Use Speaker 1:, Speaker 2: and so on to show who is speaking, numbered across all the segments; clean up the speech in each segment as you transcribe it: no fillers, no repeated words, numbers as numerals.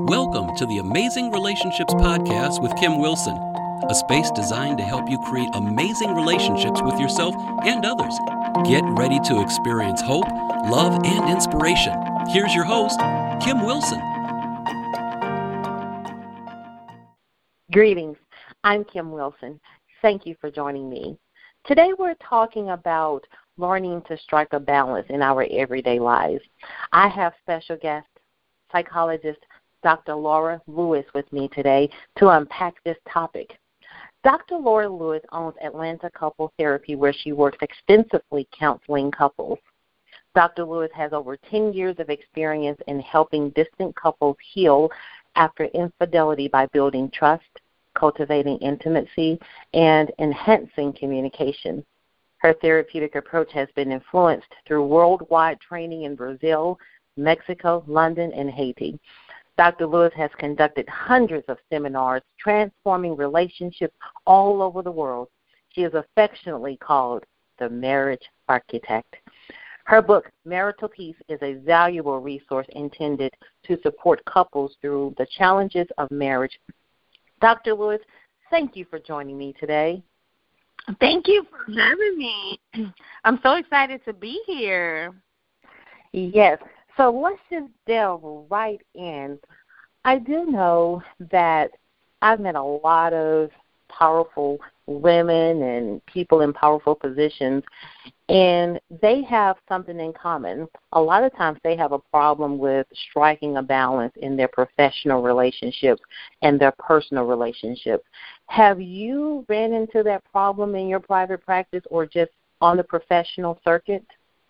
Speaker 1: Welcome to the Amazing Relationships Podcast with Kim Wilson, a space designed to help you create amazing relationships with yourself and others. Get ready to experience hope, love, and inspiration. Here's your host, Kim Wilson.
Speaker 2: Greetings. I'm Kim Wilson. Thank you for joining me. Today we're talking about learning to strike a balance in our everyday lives. I have special guest psychologist Dr. Laura Lewis with me today to unpack this topic. Dr. Laura Lewis owns Atlanta Couple Therapy, where she works extensively counseling couples. Dr. Lewis has over 10 years of experience in helping distant couples heal after infidelity by building trust, cultivating intimacy, and enhancing communication. Her therapeutic approach has been influenced through worldwide training in Brazil, Mexico, London, and Haiti. Dr. Lewis has conducted hundreds of seminars transforming relationships all over the world. She is affectionately called the marriage architect. Her book, Marital Peace, is a valuable resource intended to support couples through the challenges of marriage. Dr. Lewis, thank you for joining me today.
Speaker 3: Thank you for having me. I'm so excited to be here.
Speaker 2: Yes. So let's just delve right in. I do know that I've met a lot of powerful women and people in powerful positions, and they have something in common. A lot of times they have a problem with striking a balance in their professional relationships and their personal relationships. Have you ran into that problem in your private practice or just on the professional circuit?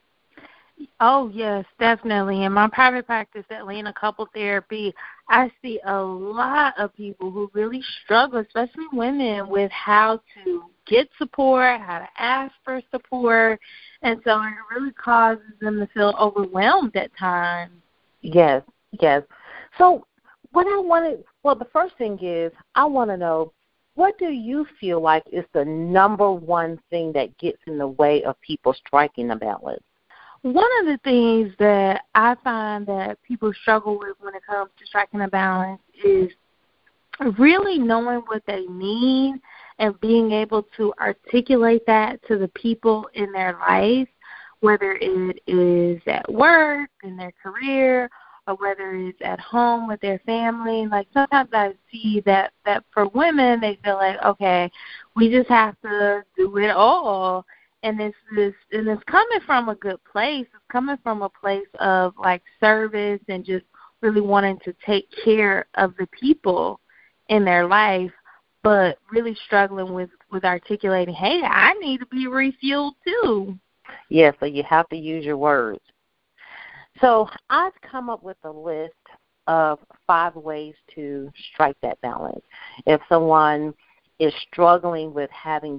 Speaker 3: Oh, yes, definitely. In my private practice, Atlanta Couple Therapy, I see a lot of people who really struggle, especially women, with how to get support, how to ask for support, and so it really causes them to feel overwhelmed at times.
Speaker 2: Yes. So the first thing is I want to know, what do you feel like is the number one thing that gets in the way of people striking a balance?
Speaker 3: One of the things that I find that people struggle with when it comes to striking a balance is really knowing what they need and being able to articulate that to the people in their life, whether it is at work, in their career, or whether it's at home with their family. Like sometimes I see that for women, they feel like, okay, we just have to do it all. And it's coming from a good place. It's coming from a place of like service and just really wanting to take care of the people in their life, but really struggling with articulating, hey, I need to be refueled too.
Speaker 2: Yeah, so you have to use your words. So I've come up with a list of 5 ways to strike that balance. If someone is struggling with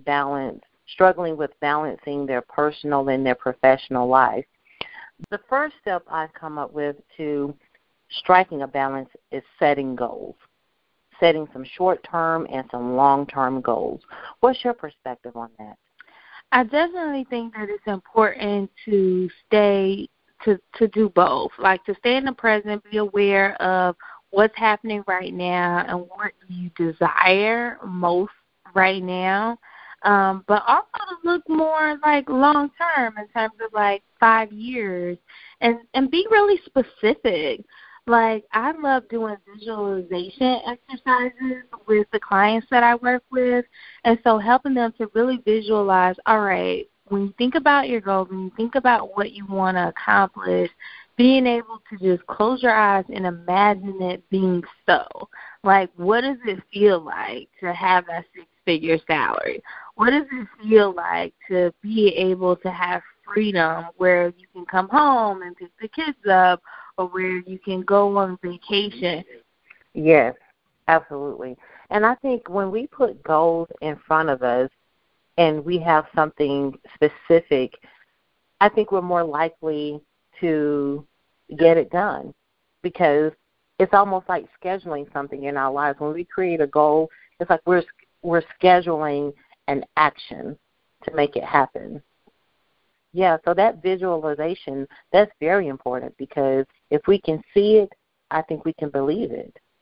Speaker 2: balancing their personal and their professional life, the first step I've come up with to striking a balance is setting goals, setting some short-term and some long-term goals. What's your perspective on that?
Speaker 3: I definitely think that it's important to do both, like to stay in the present, be aware of what's happening right now and what you desire most right now. But also to look more like long term in terms of like 5 years and be really specific. Like I love doing visualization exercises with the clients that I work with, and so helping them to really visualize, all right, when you think about your goals, when you think about what you want to accomplish, being able to just close your eyes and imagine it being so. Like, what does it feel like to have that 6-figure salary? What does it feel like to be able to have freedom where you can come home and pick the kids up or where you can go on vacation?
Speaker 2: Yes, absolutely. And I think when we put goals in front of us and we have something specific, I think we're more likely to get it done because it's almost like scheduling something in our lives. When we create a goal, it's like we're scheduling an action to make it happen. Yeah, so that visualization, that's very important because if we can see it, I think we can believe it.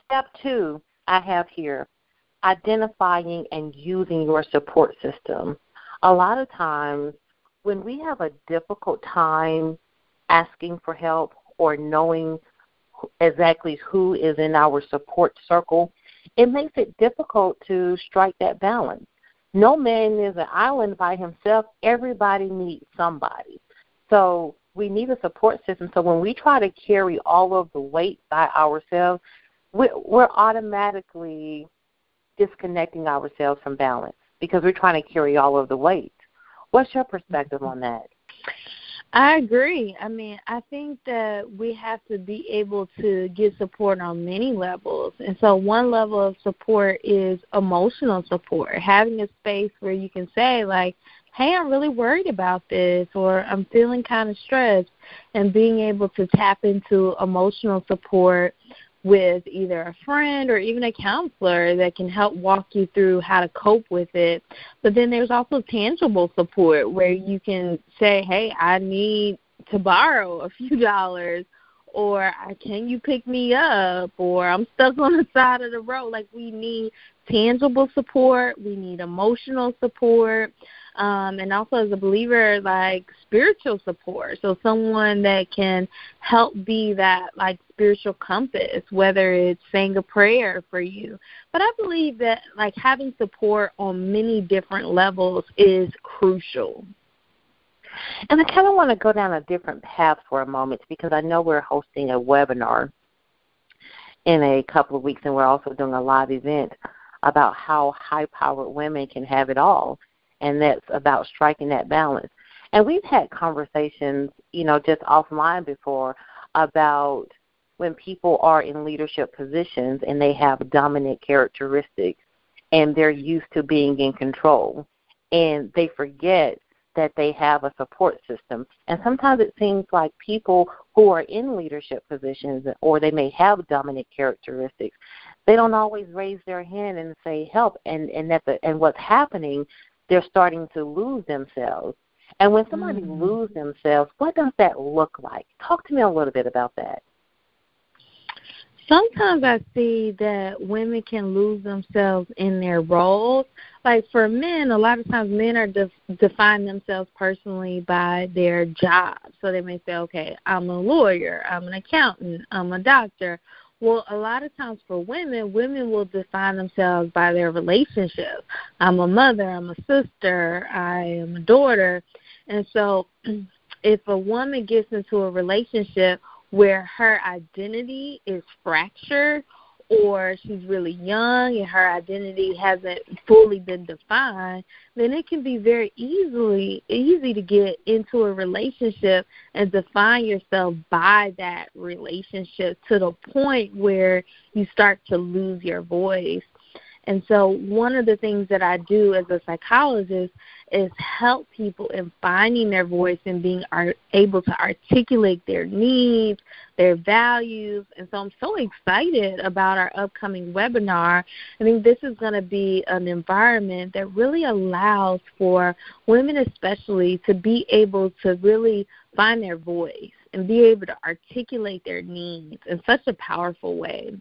Speaker 2: Step 2 I have here, identifying and using your support system. A lot of times when we have a difficult time asking for help or knowing exactly who is in our support circle, it makes it difficult to strike that balance. No man is an island by himself. Everybody needs somebody. So we need a support system. So when we try to carry all of the weight by ourselves, we're automatically disconnecting ourselves from balance because we're trying to carry all of the weight. What's your perspective on that?
Speaker 3: I agree. I mean, I think that we have to be able to get support on many levels. And so one level of support is emotional support, having a space where you can say, like, hey, I'm really worried about this, or I'm feeling kind of stressed, and being able to tap into emotional support with either a friend or even a counselor that can help walk you through how to cope with it. But then there's also tangible support where you can say, hey, I need to borrow a few dollars, or can you pick me up, or I'm stuck on the side of the road. Like, we need tangible support. We need emotional support. And also, as a believer, like spiritual support. So someone that can help be that like spiritual compass, whether it's saying a prayer for you. But I believe that like having support on many different levels is crucial.
Speaker 2: And I kind of want to go down a different path for a moment because I know we're hosting a webinar in a couple of weeks, and we're also doing a live event about how high-powered women can have it all. And that's about striking that balance. And we've had conversations, just offline before about when people are in leadership positions and they have dominant characteristics and they're used to being in control. And they forget that they have a support system. And sometimes it seems like people who are in leadership positions or they may have dominant characteristics, they don't always raise their hand and say help. And what's happening, they're starting to lose themselves. And when somebody loses themselves, what does that look like? Talk to me a little bit about that.
Speaker 3: Sometimes I see that women can lose themselves in their roles. Like for men, a lot of times men are define themselves personally by their job. So they may say, okay, I'm a lawyer, I'm an accountant, I'm a doctor. Well, a lot of times for women will define themselves by their relationship. I'm a mother, I'm a sister, I am a daughter. And so if a woman gets into a relationship where her identity is fractured or she's really young and her identity hasn't fully been defined, then it can be very easy to get into a relationship and define yourself by that relationship to the point where you start to lose your voice. And so one of the things that I do as a psychologist is help people in finding their voice and being able to articulate their needs, their values. And so I'm so excited about our upcoming webinar. I think this is going to be an environment that really allows for women especially to be able to really find their voice and be able to articulate their needs in such a powerful way.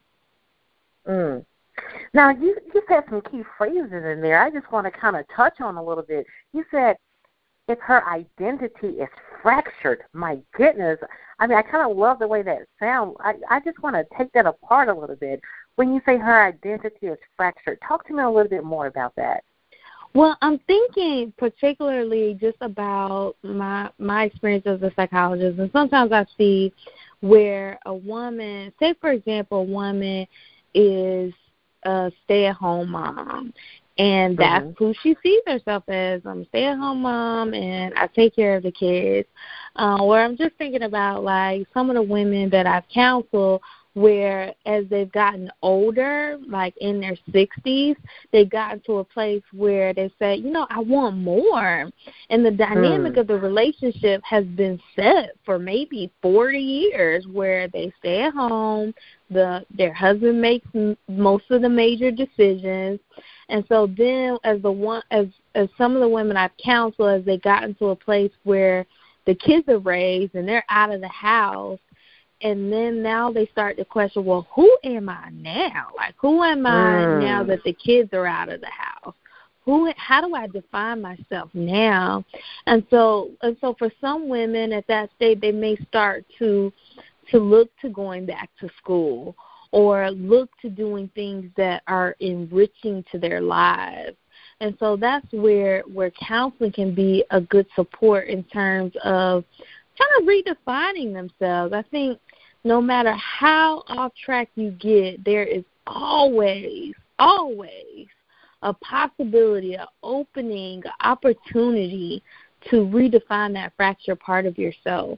Speaker 2: Now, you said some key phrases in there I just want to kind of touch on a little bit. You said if her identity is fractured. My goodness. I mean, I kind of love the way that sounds. I just want to take that apart a little bit. When you say her identity is fractured, talk to me a little bit more about that.
Speaker 3: Well, I'm thinking particularly just about my experience as a psychologist, and sometimes I see where a woman, say for example, a woman is a stay-at-home mom, and that's who she sees herself as. I'm a stay-at-home mom, and I take care of the kids. Where I'm just thinking about, like, some of the women that I've counseled where as they've gotten older, like in their 60s, they've gotten to a place where they say, I want more. And the dynamic of the relationship has been set for maybe 40 years where they stay at home, their husband makes most of the major decisions. And so then as some of the women I've counseled, as they got into a place where the kids are raised and they're out of the house, And then now they start to question, well, who am I now? Like, who am I now that the kids are out of the house? How do I define myself now? And so for some women at that stage, they may start to look to going back to school or look to doing things that are enriching to their lives. And so that's where counseling can be a good support in terms of kind of redefining themselves. I think no matter how off track you get, there is always a possibility, an opening, an opportunity to redefine that fractured part of yourself.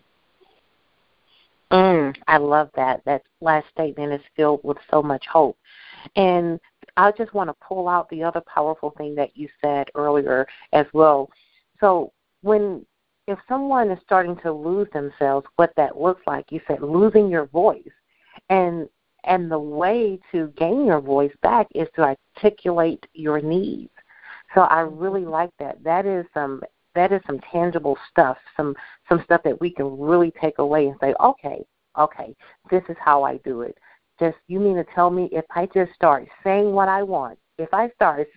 Speaker 2: I love that. That last statement is filled with so much hope. And I just want to pull out the other powerful thing that you said earlier as well. So if someone is starting to lose themselves, what that looks like, you said losing your voice. And the way to gain your voice back is to articulate your needs. So I really like that. That is some tangible stuff, some stuff that we can really take away and say, okay, this is how I do it. Just, you mean to tell me if I just start saying what I want, I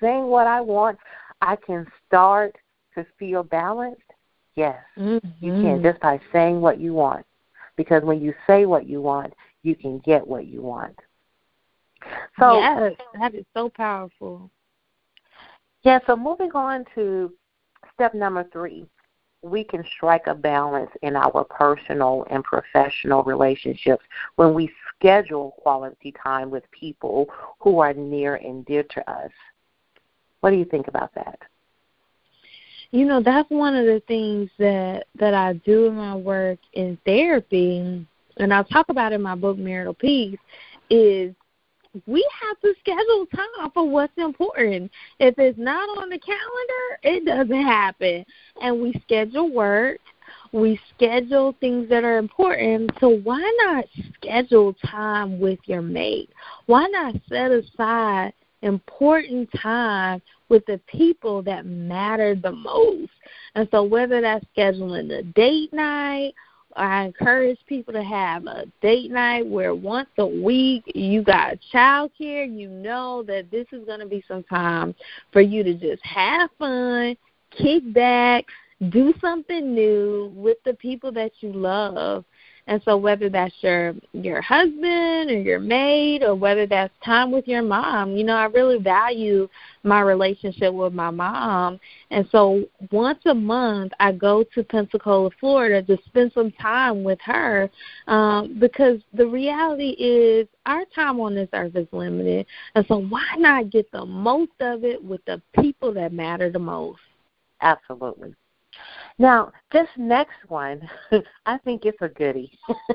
Speaker 2: can start to feel balanced? Yes, you can, just by saying what you want. Because when you say what you want, you can get what you want. So,
Speaker 3: yes, that is so powerful.
Speaker 2: Yeah, so moving on to step number 3, we can strike a balance in our personal and professional relationships when we schedule quality time with people who are near and dear to us. What do you think about that?
Speaker 3: You know, that's one of the things that I do in my work in therapy, and I'll talk about in my book, Marital Peace, is we have to schedule time for what's important. If it's not on the calendar, it doesn't happen. And we schedule work. We schedule things that are important. So why not schedule time with your mate? Why not set aside important time with the people that matter the most? And so whether that's scheduling a date night, I encourage people to have a date night where once a week you got child care. You know that this is going to be some time for you to just have fun, kick back, do something new with the people that you love. And so whether that's your husband or your mate or whether that's time with your mom, you know, I really value my relationship with my mom. And so once a month I go to Pensacola, Florida to spend some time with her because the reality is our time on this earth is limited. And so why not get the most of it with the people that matter the most?
Speaker 2: Absolutely. Now, this next one, I think it's a goodie.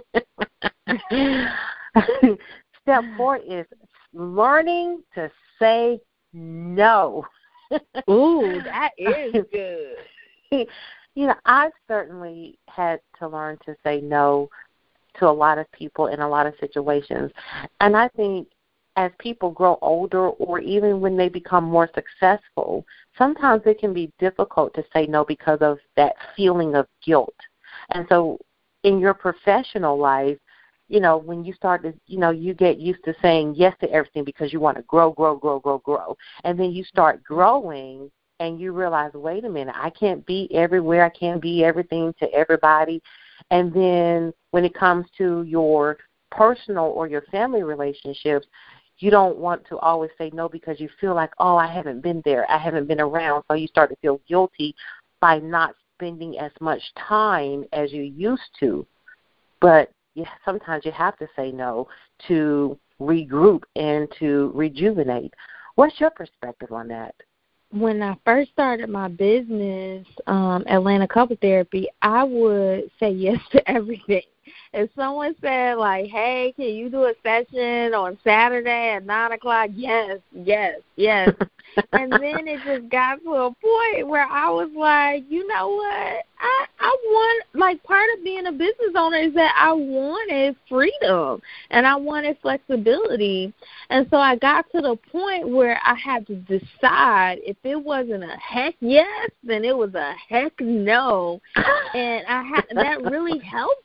Speaker 2: Step 4 is learning to say no.
Speaker 3: Ooh, that is good.
Speaker 2: You know, I've certainly had to learn to say no to a lot of people in a lot of situations. And I think as people grow older or even when they become more successful, sometimes it can be difficult to say no because of that feeling of guilt. And so in your professional life, you know, when you start to, you know, you get used to saying yes to everything because you want to grow. And then you start growing and you realize, wait a minute, I can't be everywhere. I can't be everything to everybody. And then when it comes to your personal or your family relationships, you don't want to always say no because you feel like, oh, I haven't been there. I haven't been around. So you start to feel guilty by not spending as much time as you used to. But sometimes you have to say no to regroup and to rejuvenate. What's your perspective on that?
Speaker 3: When I first started my business, Atlanta Couple Therapy, I would say yes to everything. If someone said, like, hey, can you do a session on Saturday at 9 o'clock? Yes. And then it just got to a point where I was like, you know what? I want, like, part of being a business owner is that I wanted freedom and I wanted flexibility. And so I got to the point where I had to decide if it wasn't a heck yes, then it was a heck no. And that really helped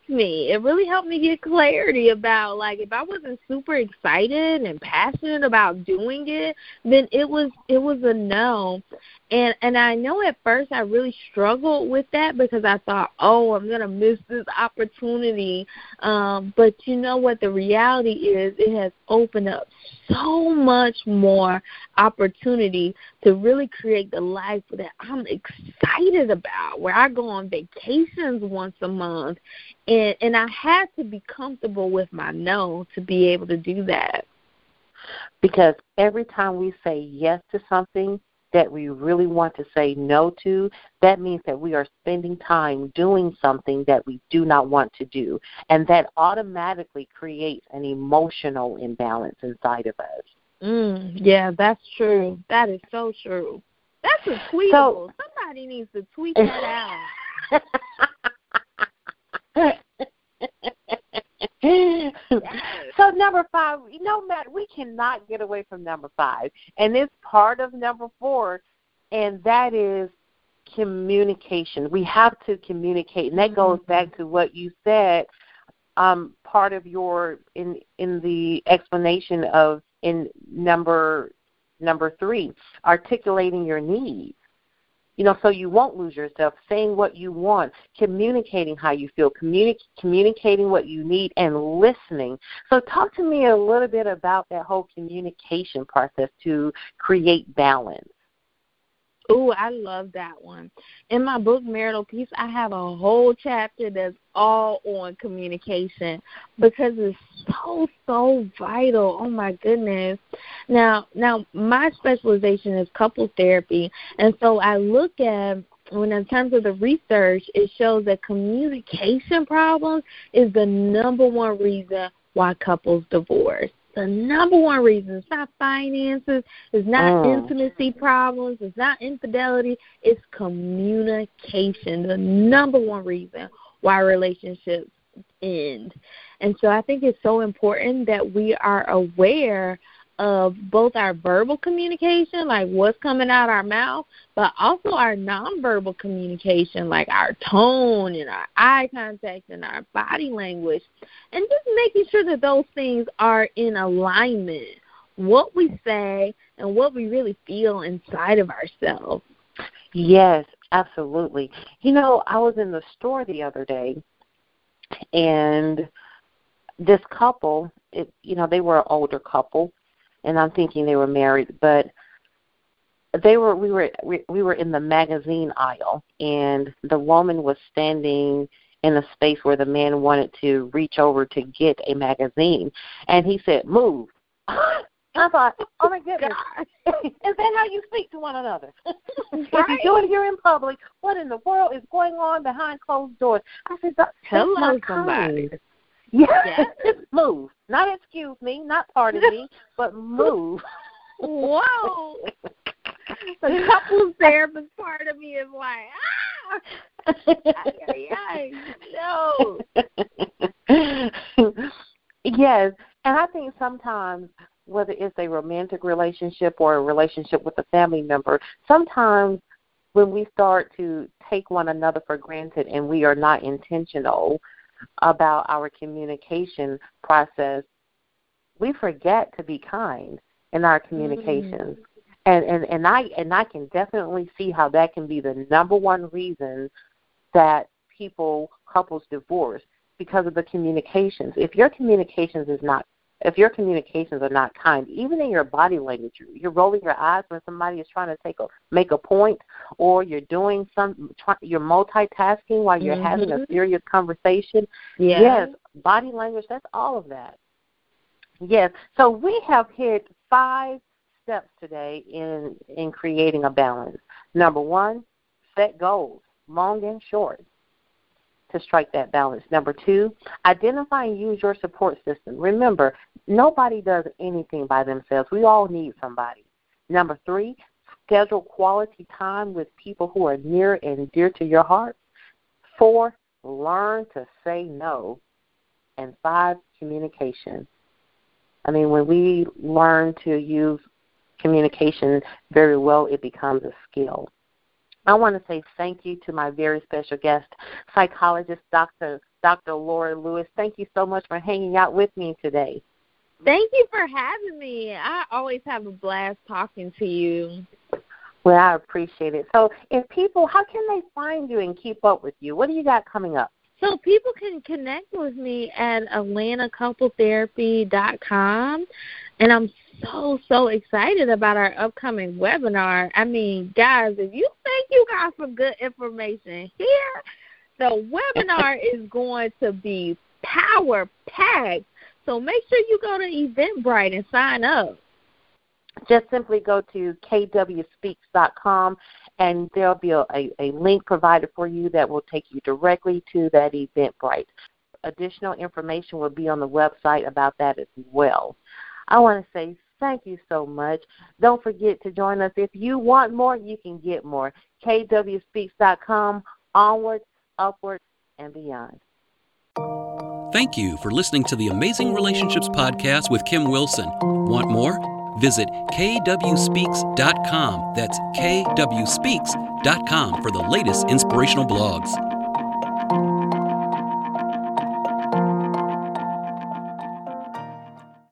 Speaker 3: me. It really helped me get clarity about, like, if I wasn't super excited and passionate about doing it, then it was a no. And I know at first I really struggled with that because I thought, oh, I'm going to miss this opportunity. But you know what? The reality is it has opened up so much more opportunity to really create the life that I'm excited about, where I go on vacations once a month. And I had to be comfortable with my no to be able to do that.
Speaker 2: Because every time we say yes to something that we really want to say no to, that means that we are spending time doing something that we do not want to do. And that automatically creates an emotional imbalance inside of us.
Speaker 3: Yeah, that's true. That is so true. That's a tweetable. So, somebody needs to tweet that out.
Speaker 2: So number 5, no matter, we cannot get away from number 5, and it's part of number 4, and that is communication. We have to communicate, and that goes back to what you said. Part of your in the explanation of in number 3, articulating your needs. So you won't lose yourself, saying what you want, communicating how you feel, communicating what you need, and listening. So talk to me a little bit about that whole communication process to create balance.
Speaker 3: Oh, I love that one. In my book, Marital Peace, I have a whole chapter that's all on communication because it's so vital. Oh, my goodness. Now, my specialization is couples therapy, and so I look at, when in terms of the research, it shows that communication problems is the number one reason why couples divorce. The number one reason. It's not finances. It's not intimacy problems. It's not infidelity. It's communication. The number one reason why relationships end. And so I think it's so important that we are aware of both our verbal communication, like what's coming out our mouth, but also our nonverbal communication, like our tone and our eye contact and our body language, and just making sure that those things are in alignment, what we say and what we really feel inside of ourselves.
Speaker 2: Yes, absolutely. I was in the store the other day, and this couple, they were an older couple, and I'm thinking they were married, but we were in the magazine aisle, and the woman was standing in a space where the man wanted to reach over to get a magazine, and he said, "Move." I thought, oh my goodness, is that how you speak to one another? If you do it here in public, what in the world is going on behind closed doors? I said,
Speaker 3: hello, somebody.
Speaker 2: Yes, move. Not excuse me, not pardon me, but move.
Speaker 3: Whoa. The couples therapist part of me is like, no.
Speaker 2: Yes, and I think sometimes, whether it's a romantic relationship or a relationship with a family member, sometimes when we start to take one another for granted and we are not intentional about our communication process, we forget to be kind in our communications. And I can definitely see how that can be the number one reason that couples divorce, because of the communications. If your communications are not kind, even in your body language, you're rolling your eyes when somebody is trying to make a point, or you're doing you're multitasking while you're having a serious conversation.
Speaker 3: Yeah.
Speaker 2: Yes, body language, that's all of that. Yes. So we have hit 5 steps today in creating a balance. Number 1, set goals, long and short, to strike that balance. Number 2, identify and use your support system. Remember, nobody does anything by themselves. We all need somebody. Number 3, schedule quality time with people who are near and dear to your heart. 4, learn to say no. And 5, communication. I mean, when we learn to use communication very well, it becomes a skill. I want to say thank you to my very special guest, psychologist Dr. Dr. Laura Lewis. Thank you so much for hanging out with me today.
Speaker 3: Thank you for having me. I always have a blast talking to you.
Speaker 2: Well, I appreciate it. So if people, how can they find you and keep up with you? What do you got coming up?
Speaker 3: So people can connect with me at AtlantaCoupleTherapy.com, and I'm so excited about our upcoming webinar. I mean, guys, if you think you got some good information here, the webinar is going to be power-packed. So make sure you go to Eventbrite and sign up.
Speaker 2: Just simply go to kwspeaks.com, and there'll be a link provided for you that will take you directly to that Eventbrite. Additional information will be on the website about that as well. I want to say thank you so much. Don't forget to join us. If you want more, you can get more. kwspeaks.com, onward, upward, and beyond.
Speaker 1: Thank you for listening to the Amazing Relationships Podcast with Kim Wilson. Want more? Visit kwspeaks.com. That's kwspeaks.com for the latest inspirational blogs.